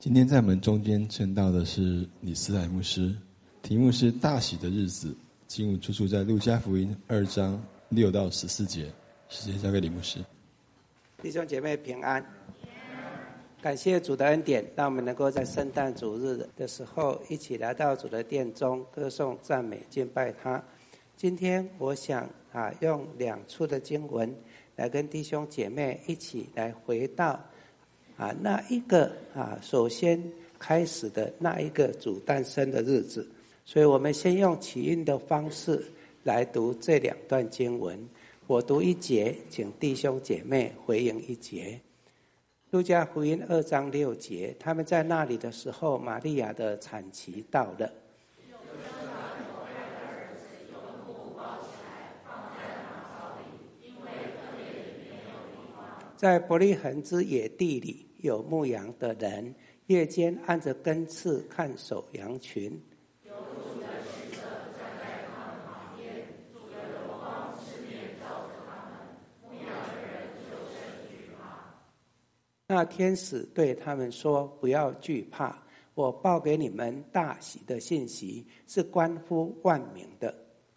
今天在我们中间称道的是李斯莱牧师，题目是大喜的日子，经文出处在路加福音2章6到14节。时间交给李牧师。 弟兄姐妹平安，感谢主的恩典，让我们能够在圣诞主日的时候一起来到主的殿中歌颂赞美敬拜他。今天我想用2处的经文来跟弟兄姐妹一起来回到那一个首先开始的那一个主诞生的日子。所以我们先用起印的方式来读这2段经文，我读1节，请弟兄姐妹回应1节。路加福音2章6节，他们在那里的时候，玛利亚的产期到了，在伯利恒之野地里有牧羊的人，夜间按着更次看守羊群。那天使对他们说：不要惧怕，我报给你们大喜的信息，是关乎万民的。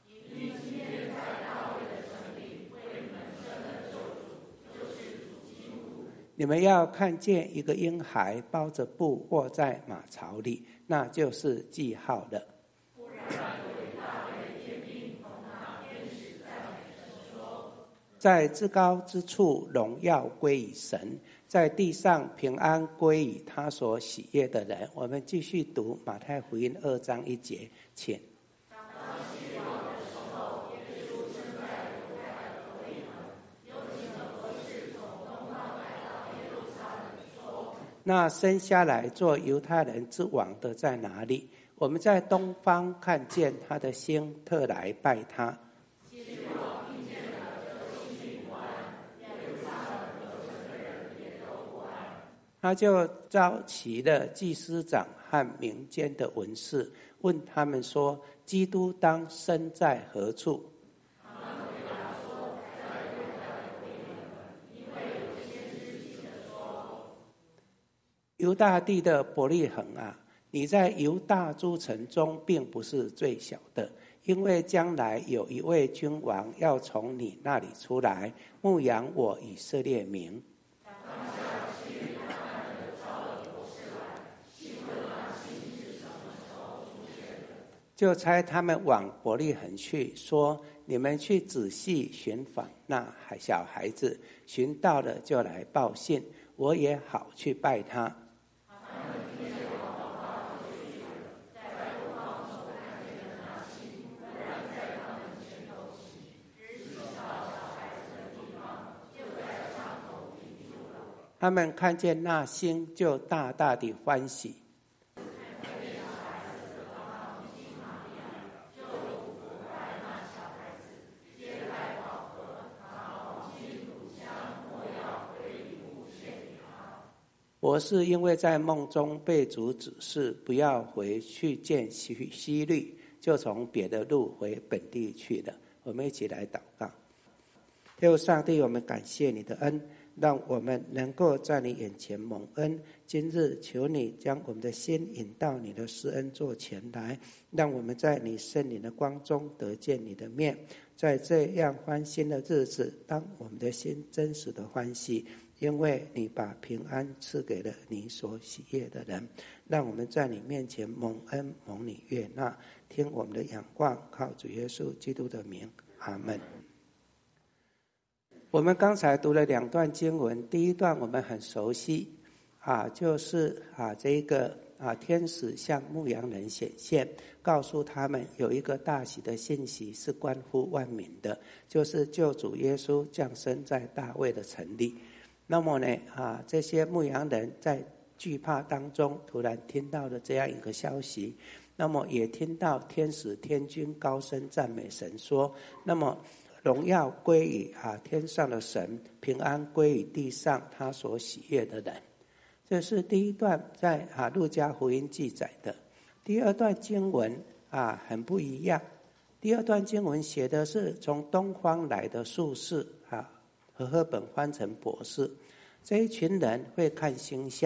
你们要看见一个婴孩包着布卧在马槽里，那就是记号了。在至高之处荣耀归于神，在地上平安归于他所喜悦的人。我们继续读马太福音2章1节，请。那生下来做犹太人之王的在哪里？我们在东方看见他的星，特来拜他。他就召集了祭司长和民间的文士，问他们说：基督当生在何处？犹大地的伯利恒啊，你在犹大诸城中并不是最小的，因为将来有一位君王要从你那里出来，牧养我以色列民。就差他们往伯利恒去，说：你们去仔细寻访那小孩子，寻到了就来报信，我也好去拜他。他们看见那星，就大大的欢喜。我是因为在梦中被主指示不要回去见希律，就从别的路回本地去了。我们一起来祷告。天父上帝，我们感谢你的恩，让我们能够在你眼前蒙恩。今日求你将我们的心引到你的施恩座前来，让我们在你圣灵的光中得见你的面。在这样欢欣的日子，当我们的心真实的欢喜，因为你把平安赐给了你所喜悦的人。让我们在你面前蒙恩，蒙你悦纳，听我们的仰望，靠主耶稣基督的名，阿们。我们刚才读了2段经文，第一段我们很熟悉就是这个天使向牧羊人显现，告诉他们有一个大喜的信息是关乎万民的，就是救主耶稣降生在大卫的城里。那么呢这些牧羊人在惧怕当中突然听到了这样一个消息，那么也听到天使天君高声赞美神，说那么荣耀归于天上的神，平安归于地上他所喜悦的人。这是第一段在路加福音记载的。第二段经文很不一样。第二段经文写的是从东方来的术士和合本翻成博士，这一群人会看星象，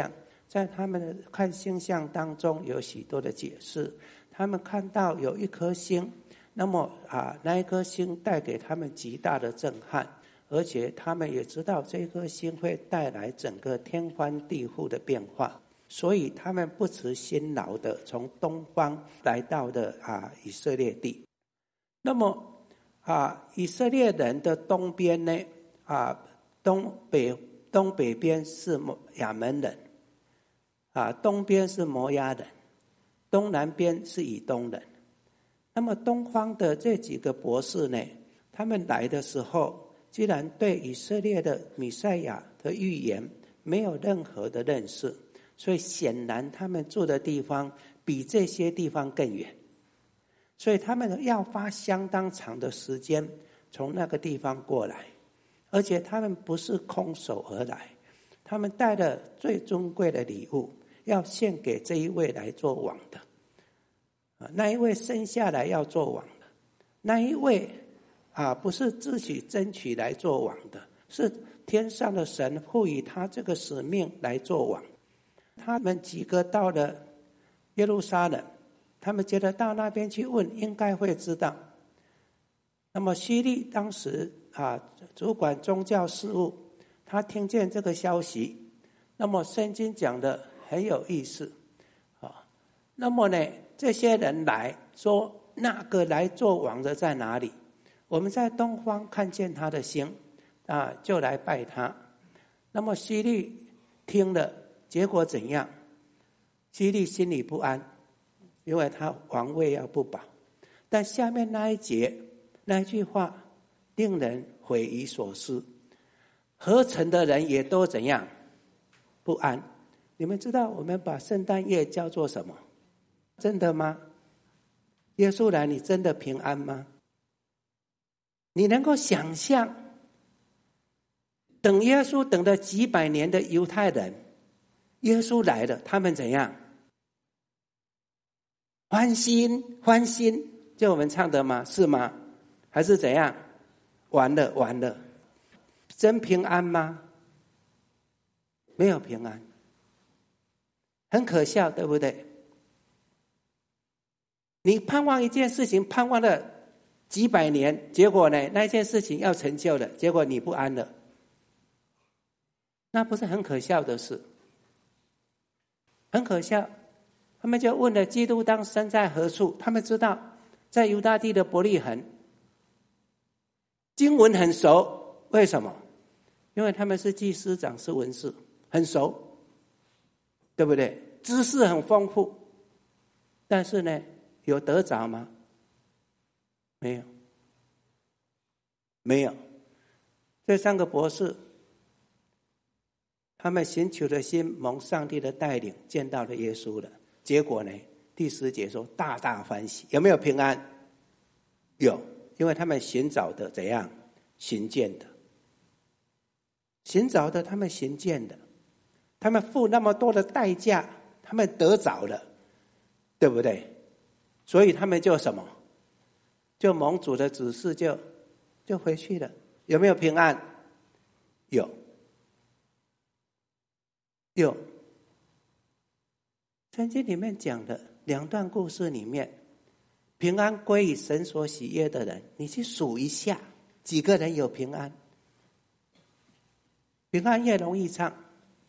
在他们的看星象当中有许多的解释。他们看到有一颗星，那么那一颗星带给他们极大的震撼，而且他们也知道这颗星会带来整个天翻地覆的变化，所以他们不辞辛劳的从东方来到的以色列地。那么以色列人的东边呢，东北边是亚门人，东边是摩押人，东南边是以东人。那么东方的这几个博士呢，他们来的时候，居然对以色列的弥赛亚的预言没有任何的认识，所以显然他们住的地方比这些地方更远，所以他们要花相当长的时间从那个地方过来，而且他们不是空手而来，他们带了最尊贵的礼物，要献给这一位来做王的。那一位生下来要做王的，那一位不是自己争取来做王的，是天上的神赋予他这个使命来做王。他们几个到了耶路撒冷，他们觉得到那边去问应该会知道。那么希律当时主管宗教事务，他听见这个消息，那么圣经讲的很有意思那么呢，这些人来说，那个来做王的在哪里？我们在东方看见他的星就来拜他。那么希律听了，结果怎样？希律心里不安，因为他王位要不保。但下面那一节那一句话令人匪夷所思，合成的人也都怎样？不安。你们知道我们把圣诞夜叫做什么？真的吗？耶稣来，你真的平安吗？你能够想象等耶稣等了几百年的犹太人，耶稣来了，他们怎样？欢欣欢欣，就我们唱的吗？是吗？还是怎样？完了完了，真平安吗？没有平安，很可笑，对不对？你盼望一件事情，盼望了几百年，结果呢，那件事情要成就了，结果你不安了，那不是很可笑的事？很可笑。他们就问了基督当生在何处，他们知道在犹大地的伯利恒，经文很熟。为什么？因为他们是祭司长，是文士，很熟，对不对？知识很丰富。但是呢，有得着吗？没有，没有。这三个博士，他们寻求的心蒙上帝的带领，见到了耶稣了。结果呢，第10节说大大欢喜。有没有平安？有，因为他们寻找的怎样？寻见的。寻找的，他们寻见的，他们付那么多的代价，他们得着了，对不对？所以他们就什么？就蒙主的指示，就回去了。有没有平安？有，有。圣经里面讲的2段故事里面，平安归于神所喜悦的人，你去数一下，几个人有平安？平安夜容易唱，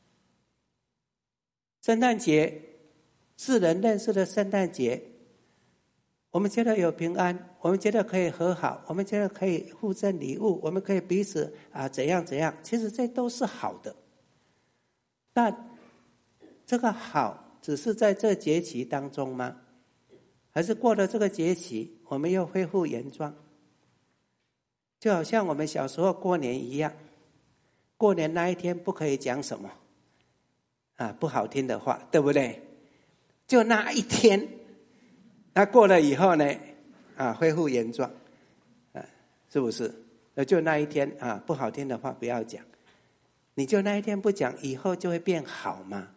圣诞节世人认识的圣诞节，我们觉得有平安，我们觉得可以和好，我们觉得可以互赠礼物，我们可以彼此怎样怎样，其实这都是好的。但这个好只是在这节期当中吗？还是过了这个节期，我们又恢复原状？就好像我们小时候过年一样，过年那一天不可以讲什么不好听的话，对不对？就那一天，那过了以后呢恢复原状是不是？就那一天不好听的话不要讲，你就那一天不讲，以后就会变好吗？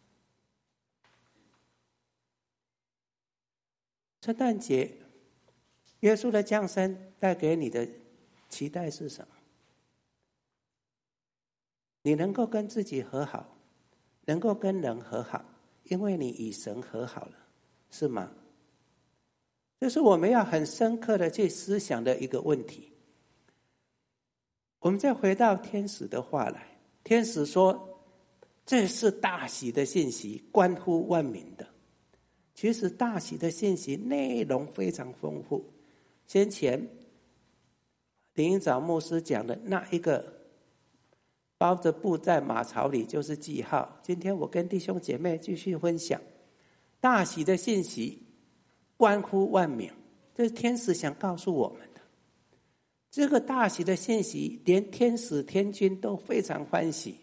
圣诞节，耶稣的降生带给你的期待是什么？你能够跟自己和好， 能够跟人和好，因为你与神和好了，是吗？这是我们要很深刻的去思想的一个问题。我们再回到天使的话来，天使说这是大喜的信息，关乎万民的。其实大喜的信息内容非常丰富，先前林英藻牧师讲的那一个包着布在马槽里就是记号。今天我跟弟兄姐妹继续分享大喜的信息关乎万民，这是天使想告诉我们的。这个大喜的信息连天使天君都非常欢喜，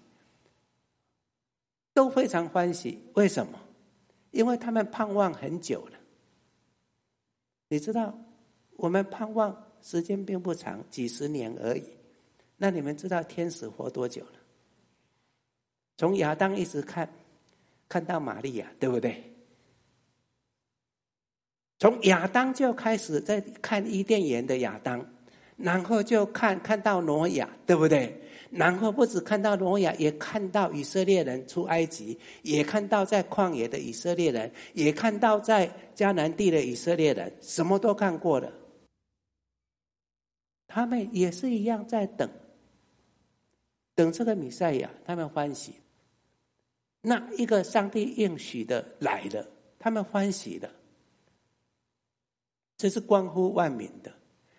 都非常欢喜。为什么？因为他们盼望很久了。你知道我们盼望时间并不长，几十年而已。那你们知道天使活多久了？从亚当一直看到玛利亚，对不对？从亚当就开始在看伊甸园的亚当，然后就看到挪亚，对不对？然后不止看到挪亚，也看到以色列人出埃及，也看到在旷野的以色列人，也看到在迦南地的以色列人，什么都看过了。他们也是一样在等这个弥赛亚，他们欢喜。那一个上帝应许的来了，他们欢喜了。这是关乎万民的。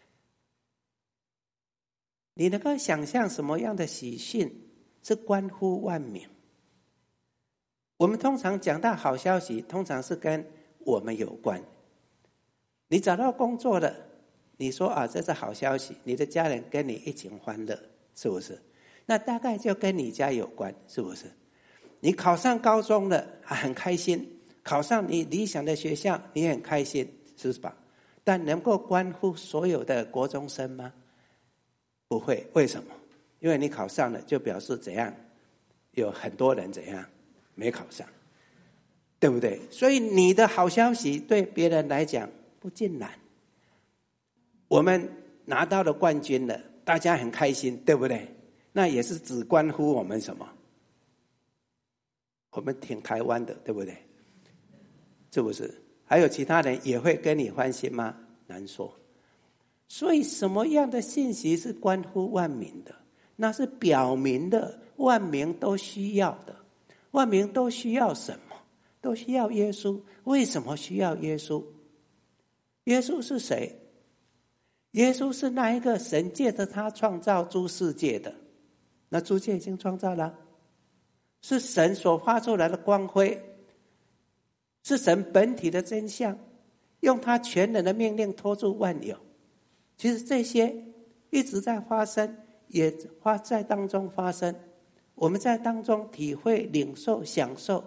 你能够想象什么样的喜讯是关乎万民？我们通常讲到好消息，通常是跟我们有关。你找到工作了，你说啊，这是好消息，你的家人跟你一起欢乐，是不是？那大概就跟你家有关，是不是？你考上高中了，很开心，考上你理想的学校，你很开心，是吧？但能够关乎所有的国中生吗？不会。为什么？因为你考上了，就表示怎样？有很多人怎样没考上，对不对？所以你的好消息对别人来讲不尽然。我们拿到了冠军了，大家很开心，对不对？那也是只关乎我们什么？我们挺台湾的，对不对？是不是？还有其他人也会跟你欢心吗？难说。所以什么样的信息是关乎万民的？那是表明的万民都需要的。万民都需要什么？都需要耶稣。为什么需要耶稣？耶稣是谁？耶稣是那一个神借着他创造诸世界的。那诸界已经创造了，是神所发出来的光辉，是神本体的真相，用他全能的命令托住万有。其实这些一直在发生，也在当中发生，我们在当中体会、领受、享受。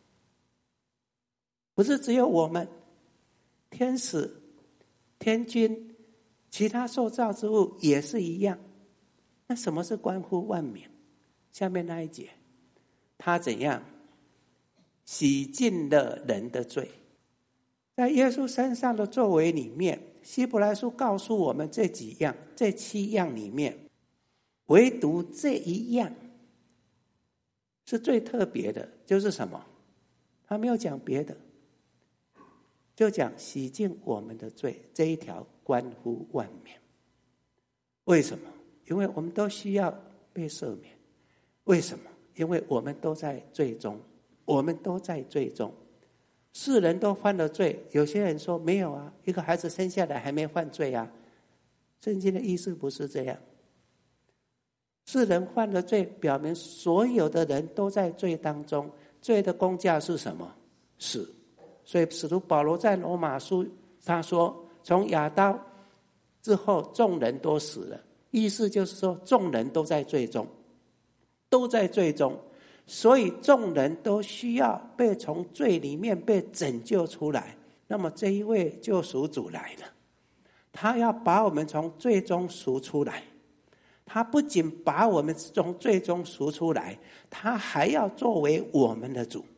不是只有我们，天使、天君、其他受造之物也是一样。那什么是关乎万民？下面那一节，他怎样洗净了人的罪。在耶稣身上的作为里面，希伯来书告诉我们这几样，这7样里面，唯独这一样是最特别的，就是什么？他没有讲别的，就讲洗净我们的罪，这一条关乎万民。为什么？因为我们都需要被赦免。为什么？因为我们都在罪中，我们都在罪中。世人都犯了罪，有些人说没有啊，一个孩子生下来还没犯罪啊。圣经的意思不是这样。世人犯了罪，表明所有的人都在罪当中。罪的工价是什么？死。所以使徒保罗在罗马书他说，从亚当之后众人都死了，意思就是说众人都在罪中，都在罪中。所以众人都需要被从罪里面被拯救出来。那么这一位救赎主来了，他要把我们从罪中赎出来。他不仅把我们从罪中赎出来，他还要作为我们的主，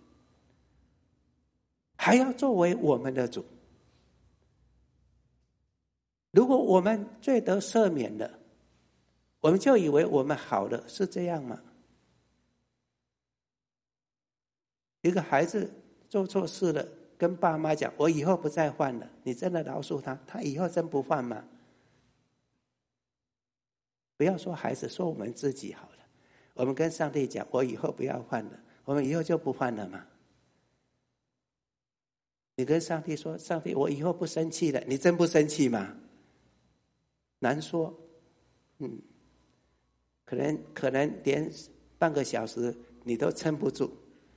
还要作为我们的主。如果我们罪得赦免了，我们就以为我们好了，是这样吗？ 一个孩子做错事了，跟爸妈讲，我以后不再犯了，你真的饶恕他，他以后真不犯吗？不要说孩子，说我们自己好了。我们跟上帝讲，我以后不要犯了，我们以后就不犯了吗？你跟上帝说，上帝，我以后不生气了，你真不生气吗？难说。可能连半个小时你都撑不住。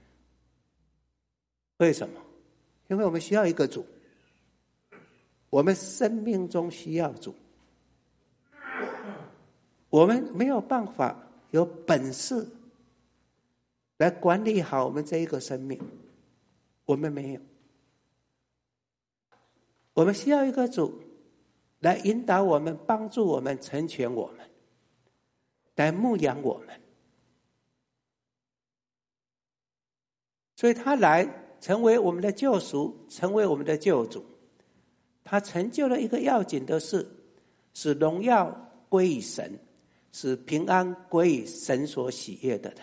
为什么？因为我们需要一个主，我们生命中需要主，我们没有办法有本事来管理好我们这一个生命，我们没有。我们需要一个主来引导我们，帮助我们，成全我们，来牧养我们。所以他来成为我们的救赎，成为我们的救主。他成就了一个要紧的事，使荣耀归于神，使平安归于神所喜悦的人。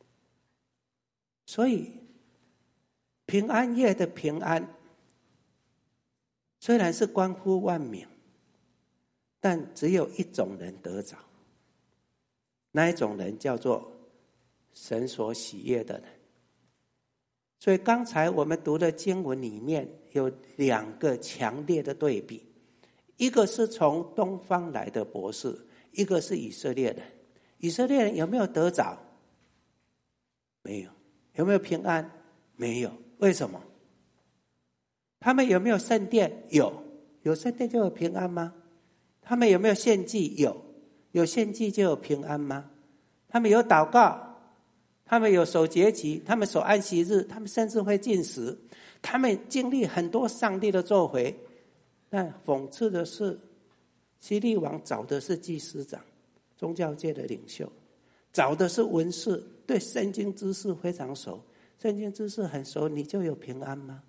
所以平安夜的平安虽然是关乎万民，但只有一种人得着，那一种人叫做神所喜悦的人。所以刚才我们读的经文里面有两个强烈的对比，一个是从东方来的博士，一个是以色列人。以色列人有没有得着？没有。有没有平安？没有。为什么？他们有没有圣殿？有。有圣殿就有平安吗？他们有没有献祭？有。有献祭就有平安吗？他们有祷告，他们有守节期，他们守安息日，他们甚至会禁食，他们经历很多上帝的作为。但讽刺的是，希律王找的是祭司长，宗教界的领袖，找的是文士，对圣经知识非常熟。圣经知识很熟，你就有平安吗？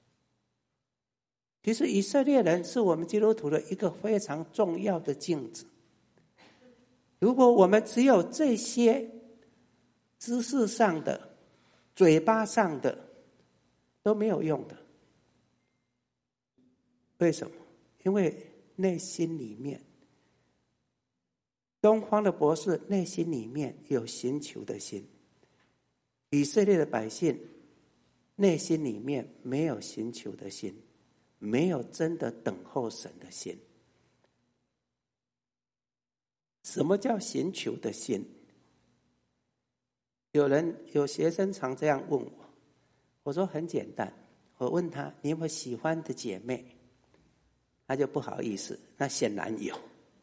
其实以色列人是我们基督徒的一个非常重要的镜子。如果我们只有这些知识上的、嘴巴上的都没有用的。为什么？因为内心里面，东方的博士内心里面有寻求的心，以色列的百姓内心里面没有寻求的心，没有真的等候神的心。什么叫寻求的心？有学生常这样问我，我说很简单，我问他你有没有喜欢的姐妹，他就不好意思，那显然有。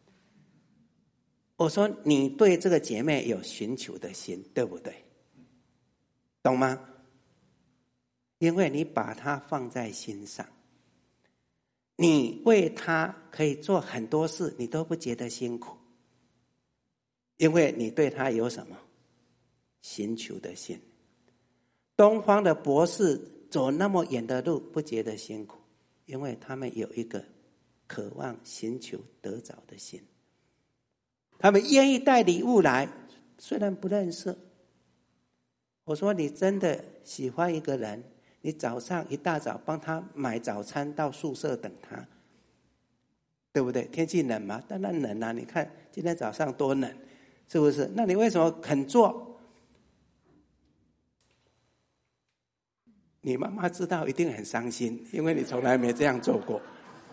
我说你对这个姐妹有寻求的心，对不对？懂吗？因为你把她放在心上，你为她可以做很多事，你都不觉得辛苦，因为你对她有什么？寻求的心。东方的博士走那么远的路不觉得辛苦，因为他们有一个渴望寻求得着的心。他们愿意带礼物来，虽然不认识。我说你真的喜欢一个人，你早上一大早帮他买早餐到宿舍等他，对不对？天气冷嘛，当然冷啊，你看今天早上多冷，是不是？那你为什么肯做？你妈妈知道一定很伤心，因为你从来没这样做过。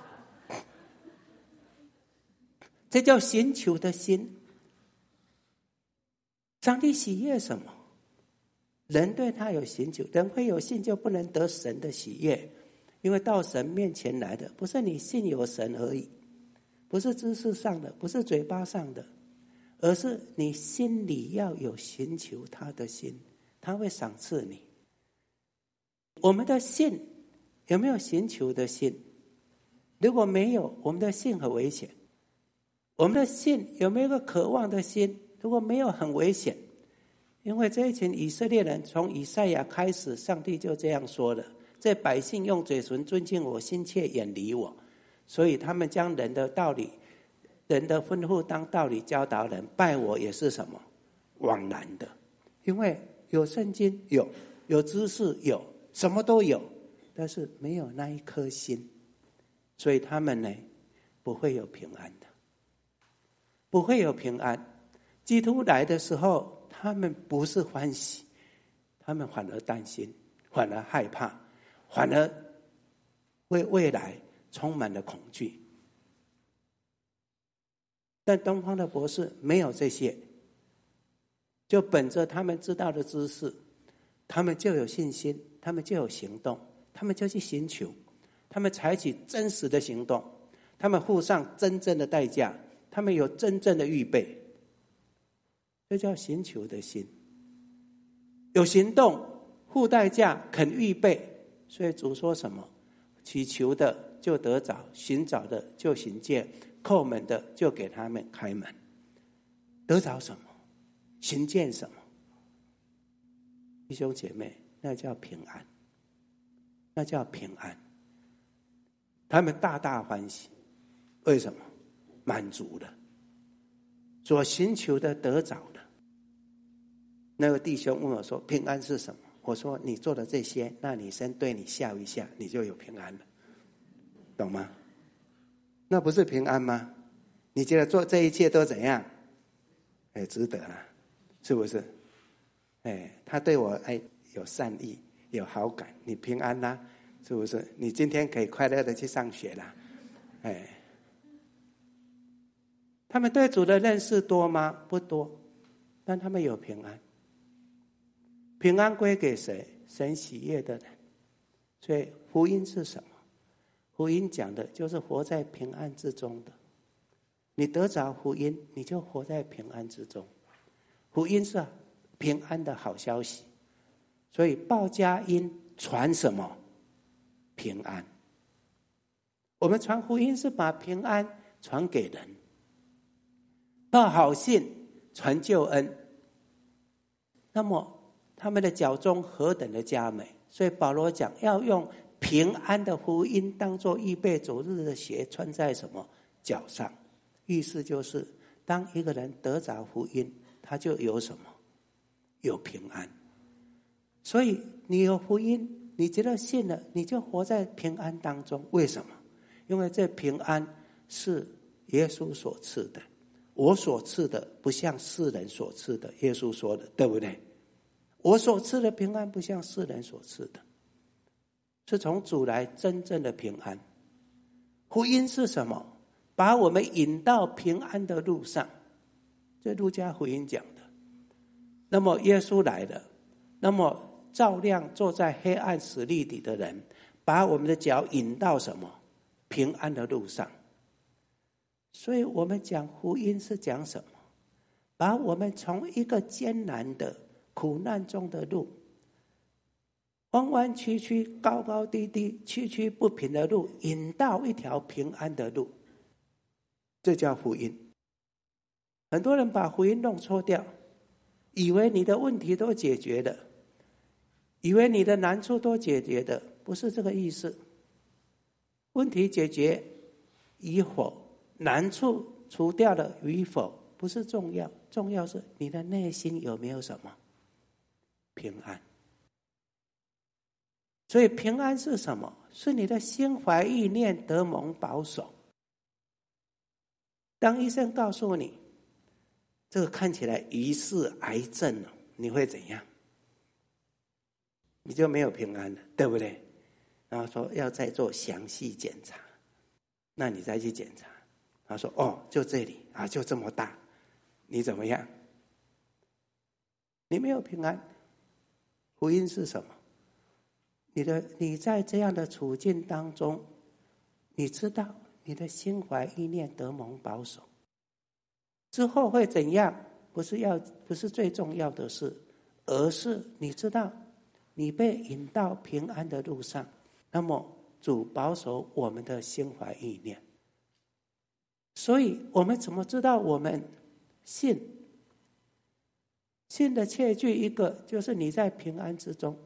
这叫寻求的心。上帝喜悦什么？人对他有寻求，人会有信就不能得神的喜悦，因为到神面前来的不是你信有神而已，不是知识上的，不是嘴巴上的，而是你心里要有寻求他的心，他会赏赐你。我们的信有没有寻求的心？如果没有，我们的信很危险。我们的信有没有一个渴望的心？如果没有，很危险。因为这一群以色列人从以赛亚开始，上帝就这样说了，这百姓用嘴唇尊敬我，心却远离我。所以他们将人的道理、人的吩咐当道理教导人，拜我也是什么？枉然的。因为有圣经有， 有知识，有什么都有，但是没有那一颗心，所以他们呢不会有平安的，不会有平安。基督来的时候，他们不是欢喜，他们反而担心，反而害怕，反而为未来充满了恐惧。但东方的博士没有这些，就本着他们知道的知识，他们就有信心，他们就有行动，他们就去寻求，他们采取真实的行动，他们付上真正的代价，他们有真正的预备，这叫寻求的心。有行动，付代价，肯预备。所以主说什么？祈求的就得着，寻找的就寻见，叩门的就给他们开门。得着什么？寻见什么？弟兄姐妹，那叫平安，那叫平安。他们大大欢喜，为什么？满足了，所寻求的得着了。那个弟兄问我说：“平安是什么？”我说：“你做的这些，那你先对你笑一下，你就有平安了，懂吗？那不是平安吗？你觉得做这一切都怎样？值得了，是不是？他对我有善意，有好感，你平安啦，是不是？你今天可以快乐的去上学啦，他们对主的认识多吗？不多，但他们有平安。平安归给谁？神喜悦的人。所以福音是什么？福音讲的就是活在平安之中的。你得着福音，你就活在平安之中。福音是平安的好消息。所以报佳音传什么？平安。我们传福音是把平安传给人。报好信传救恩。那么他们的脚中何等的佳美。所以保罗讲要用平安的福音当作预备走日的鞋，穿在什么？脚上。意思就是当一个人得着福音，他就有什么？有平安。所以你有福音，你觉得信了，你就活在平安当中。为什么？因为这平安是耶稣所赐的，我所赐的不像世人所赐的，耶稣说的，对不对？我所赐的平安不像世人所赐的，是从主来真正的平安。福音是什么？把我们引到平安的路上，这路加福音讲的。那么耶稣来了，那么照亮坐在黑暗死荫里的人，把我们的脚引到什么？平安的路上。所以我们讲福音是讲什么？把我们从一个艰难的苦难中的路，弯弯曲曲、高高低低、曲曲不平的路，引到一条平安的路，这叫福音。很多人把福音弄错掉，以为你的问题都解决了，以为你的难处都解决了，不是这个意思。问题解决与否，难处除掉了与否，不是重要，重要是你的内心有没有什么？平安。所以平安是什么？是你的心怀意念得蒙保守。当医生告诉你这个看起来疑似癌症了，你会怎样？你就没有平安了，对不对？然后说要再做详细检查，那你再去检查，他说哦，就这里啊，就这么大，你怎么样？你没有平安。福音是什么？你在这样的处境当中，你知道你的心怀意念得蒙保守，之后会怎样？不是最重要的事，而是你知道你被引到平安的路上，那么主保守我们的心怀意念。所以我们怎么知道我们信？信的切据一个就是你在平安之中，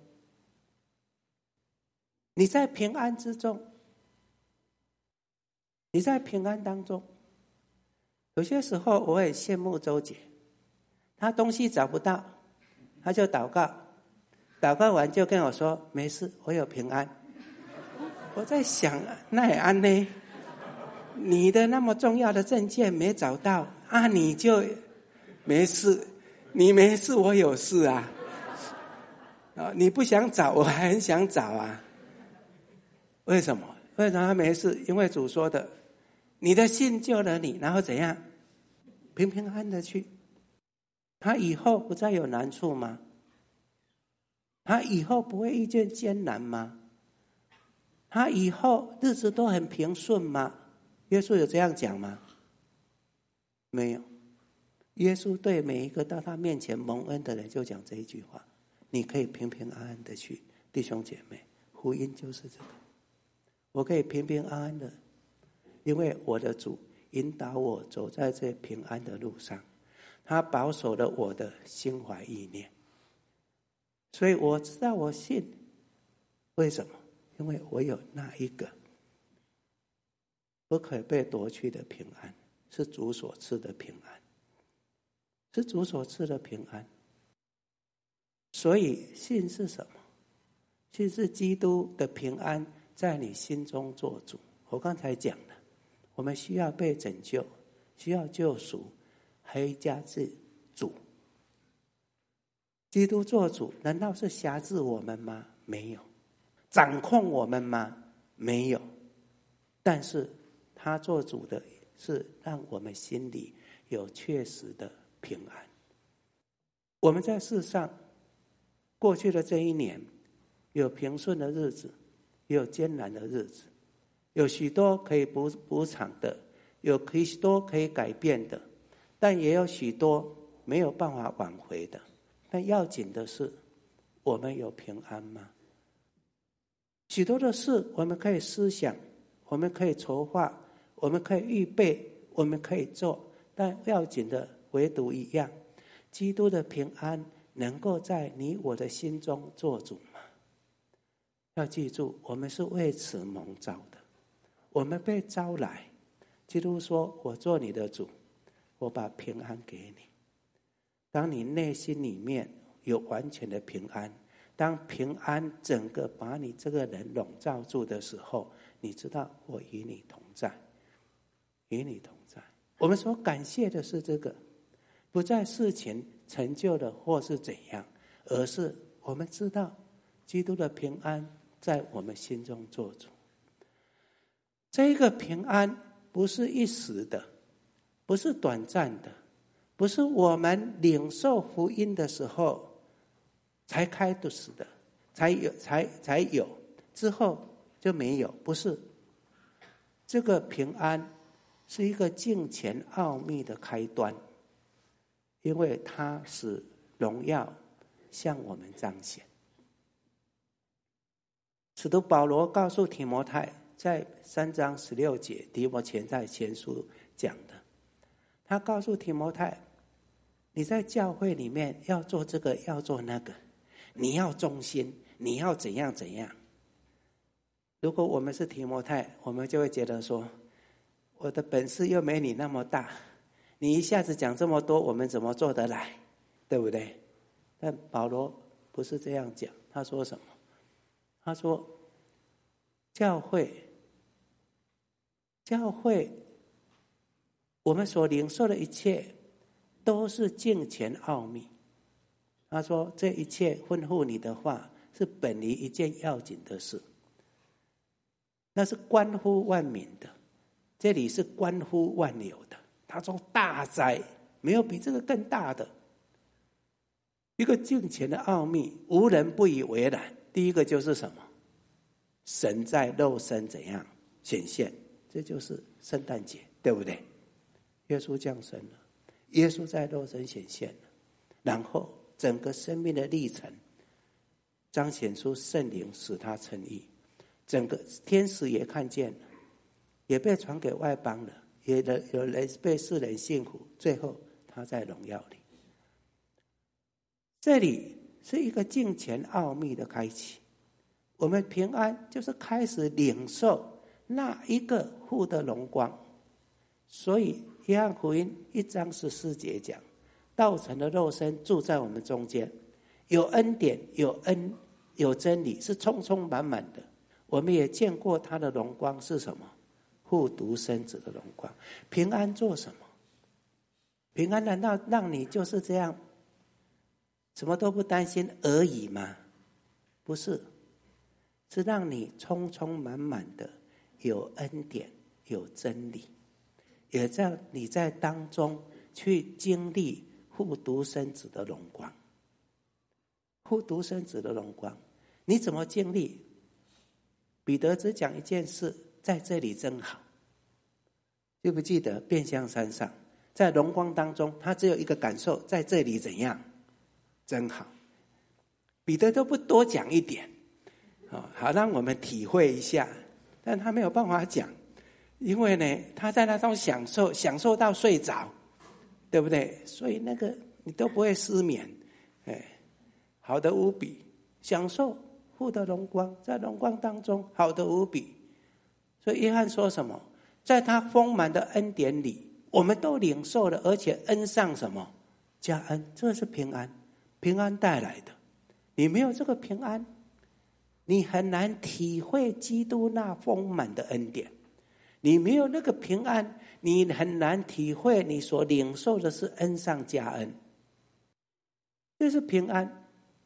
你在平安之中，你在平安当中。有些时候我很羡慕周姐，她东西找不到，她就祷告， 祷告完就跟我说没事，我有平安。我在想，那也安呢？你的那么重要的证件没找到啊，你就没事？你没事，我有事啊！你不想找，我还很想找啊。为什么？为什么他没事？因为主说的，你的信救了你，然后怎样？平平安安的去。他以后不再有难处吗？他以后不会遇见艰难吗？他以后日子都很平顺吗？耶稣有这样讲吗？没有。耶稣对每一个到他面前蒙恩的人就讲这一句话，你可以平平安安的去。弟兄姐妹，福音就是这个，我可以平平安安的，因为我的主引导我走在这平安的路上，他保守了我的心怀意念，所以我知道我信。为什么？因为我有那一个不可被夺去的平安，是主所赐的平安，是主所赐的平安。所以信是什么？信是基督的平安在你心中做主。我刚才讲了，我们需要被拯救，需要救赎，还有加之主。基督做主，难道是辖制我们吗？没有。掌控我们吗？没有。但是他做主的是让我们心里有确实的平安。我们在世上过去的这一年，有平顺的日子，也有艰难的日子，有许多可以补偿的，有许多可以改变的，但也有许多没有办法挽回的。但要紧的是，我们有平安吗？许多的事我们可以思想，我们可以筹划，我们可以预备，我们可以做，但要紧的唯独一样，基督的平安能够在你我的心中做主吗？要记住，我们是为此蒙召的，我们被招来。基督说，我做你的主，我把平安给你。当你内心里面有完全的平安，当平安整个把你这个人笼罩住的时候，你知道我与你同在，与你同在。我们所感谢的是这个，不在事情成就的或是怎样，而是我们知道基督的平安在我们心中做主。这个平安不是一时的，不是短暂的，不是我们领受福音的时候才开始的，才有，之后就没有。不是，这个平安是一个敬虔奥秘的开端，因为它使荣耀向我们彰显。使徒保罗告诉提摩太，在3章16节，提摩太在前书讲的，他告诉提摩太，你在教会里面要做这个，要做那个，你要忠心，你要怎样怎样。如果我们是提摩太，我们就会觉得说，我的本事又没你那么大，你一下子讲这么多，我们怎么做得来，对不对？但保罗不是这样讲，他说什么？他说教会我们所领受的一切都是敬虔奥秘。他说这一切吩咐你的话是本于一件要紧的事，那是关乎万民的，这里是关乎万有的。他说大哉，没有比这个更大的一个敬虔的奥秘，无人不以为然。第一个就是什么？神在肉身怎样显现？这就是圣诞节，对不对？耶稣降生了，耶稣在肉身显现了，然后整个生命的历程彰显出圣灵使他称义，整个天使也看见了，也被传给外邦了，也有人被世人信服，最后他在荣耀里。这里是一个敬虔奥秘的开启，我们平安就是开始领受那一个父的荣光。所以约翰福音1章14节讲，道成的肉身住在我们中间， 有恩典，有真理，是充充满满的。我们也见过他的荣光是什么？复独生子的荣光。平安做什么？平安难道让你就是这样什么都不担心而已吗？不是，是让你充充满满的有恩典，有真理，也让你在当中去经历复独生子的荣光。复独生子的荣光，你怎么经历？彼得只讲一件事，在这里真好。记不记得变相山上，在荣光当中，他只有一个感受，在这里怎样？真好。彼得都不多讲一点，好让我们体会一下，但他没有办法讲，因为呢，他在那种享受到睡着，对不对？所以那个你都不会失眠，好得无比，享受父的荣光，在荣光当中好得无比。所以约翰说什么？在他丰满的恩典里，我们都领受了，而且恩上什么？加恩，这是平安，平安带来的。你没有这个平安，你很难体会基督那丰满的恩典。你没有那个平安，你很难体会你所领受的是恩上加恩。这是平安。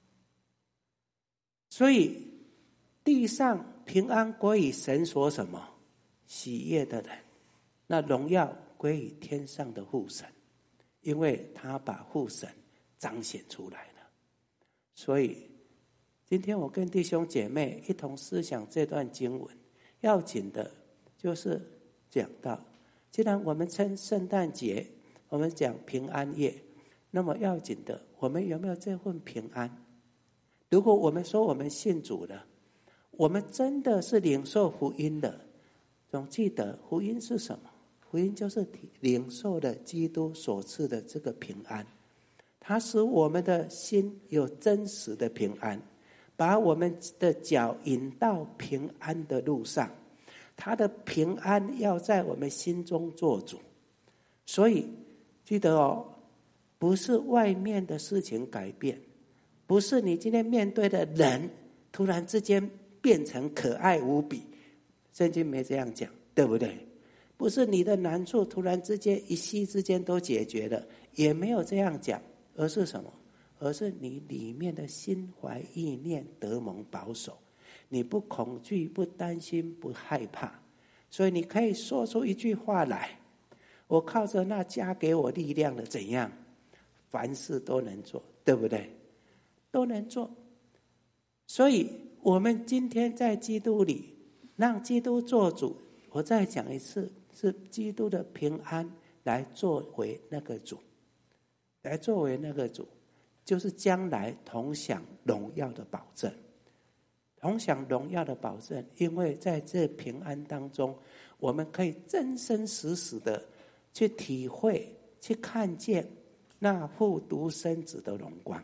所以地上平安归于神所什么？喜悦的人，那荣耀归于天上的父神，因为他把父神彰显出来了。所以今天我跟弟兄姐妹一同思想这段经文，要紧的就是讲到，既然我们称圣诞节，我们讲平安夜，那么要紧的，我们有没有这份平安？如果我们说我们信主了，我们真的是领受福音的，总记得福音是什么？福音就是领受了基督所赐的这个平安，它使我们的心有真实的平安，把我们的脚引到平安的路上。他的平安要在我们心中做主。所以记得哦，不是外面的事情改变，不是你今天面对的人突然之间变成可爱无比，圣经没这样讲，对不对？不是你的难处突然之间一夕之间都解决了，也没有这样讲，而是什么？而是你里面的心怀意念得蒙保守，你不恐惧，不担心，不害怕，所以你可以说出一句话来：我靠着那加给我力量的怎样，凡事都能做，对不对？都能做。所以我们今天在基督里，让基督做主。我再讲一次，是基督的平安来作为那个主，来作为那个主，就是将来同享荣耀的保证。同享荣耀的保证，因为在这平安当中，我们可以真真实实的去体会，去看见那复独生子的荣光。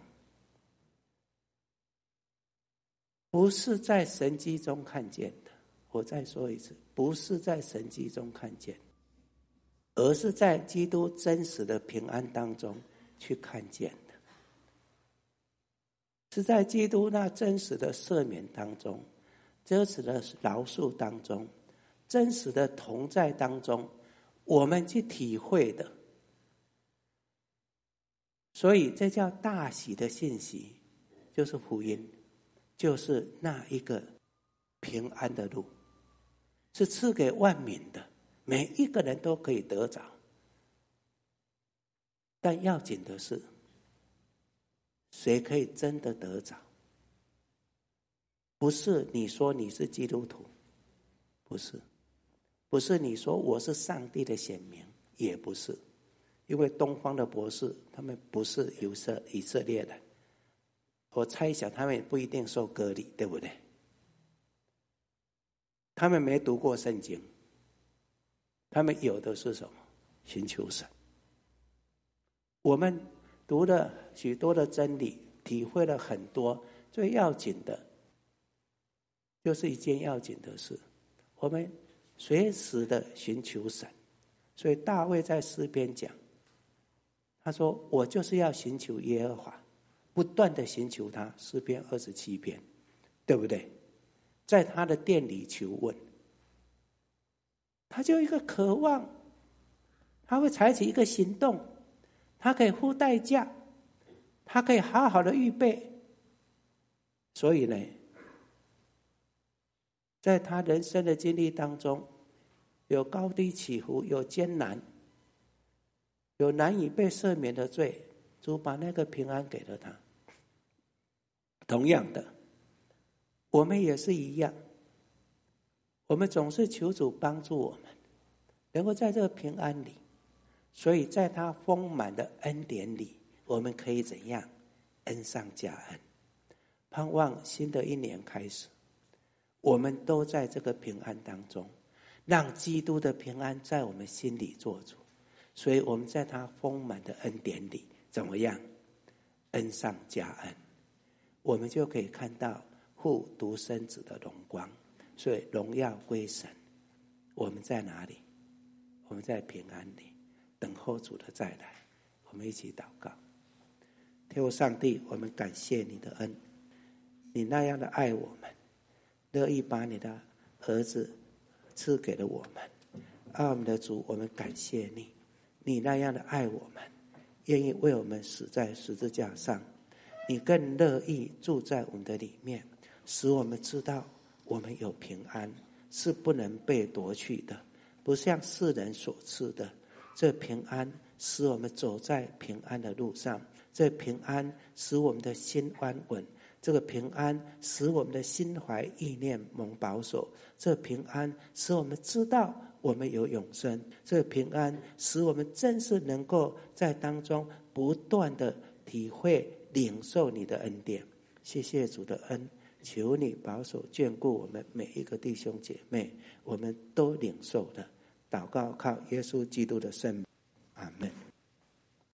不是在神迹中看见的，我再说一次，不是在神迹中看见，而是在基督真实的平安当中去看见的，是在基督那真实的赦免当中，真实的饶恕当中，真实的同在当中，我们去体会的。所以这叫大喜的信息，就是福音，就是那一个平安的路，是赐给万民的，每一个人都可以得着。但要紧的是，谁可以真的得着？不是你说你是基督徒，不是，不是你说我是上帝的显明，也不是，因为东方的博士他们不是以色列人，我猜想他们也不一定受割礼，对不对？他们没读过圣经，他们有的是什么？寻求神。我们读了许多的真理，体会了很多，最要紧的就是一件要紧的事，我们随时的寻求神。所以大卫在诗篇讲，他说我就是要寻求耶和华， 不断的寻求他，诗篇27篇，对不对？在他的殿里求问，他就一个渴望，他会采取一个行动，他可以付代价，他可以好好的预备。所以呢，在他人生的经历当中，有高低起伏，有艰难，有难以被赦免的罪，主把那个平安给了他。同样的，我们也是一样，我们总是求主帮助我们，能够在这个平安里，所以在他丰满的恩典里，我们可以怎样？恩上加恩。盼望新的一年开始，我们都在这个平安当中，让基督的平安在我们心里做主。所以我们在他丰满的恩典里，怎么样？恩上加恩，我们就可以看到父独生子的荣光。所以荣耀归神。我们在哪里？我们在平安里，等候主的再来。我们一起祷告。天父上帝，我们感谢你的恩，你那样的爱我们，乐意把你的儿子赐给了我们。我们的主，我们感谢你，你那样的爱我们，愿意为我们死在十字架上，你更乐意住在我们的里面，使我们知道我们有平安，是不能被夺去的，不像世人所赐的。这平安使我们走在平安的路上，这平安使我们的心安稳，这个平安使我们的心怀意念蒙保守，这平安使我们知道我们有永生，这平安使我们真是能够在当中不断的体会领受你的恩典。谢谢主的恩，求你保守眷顾我们每一个弟兄姐妹，我们都领受了。祷告靠耶稣基督的圣名，阿们。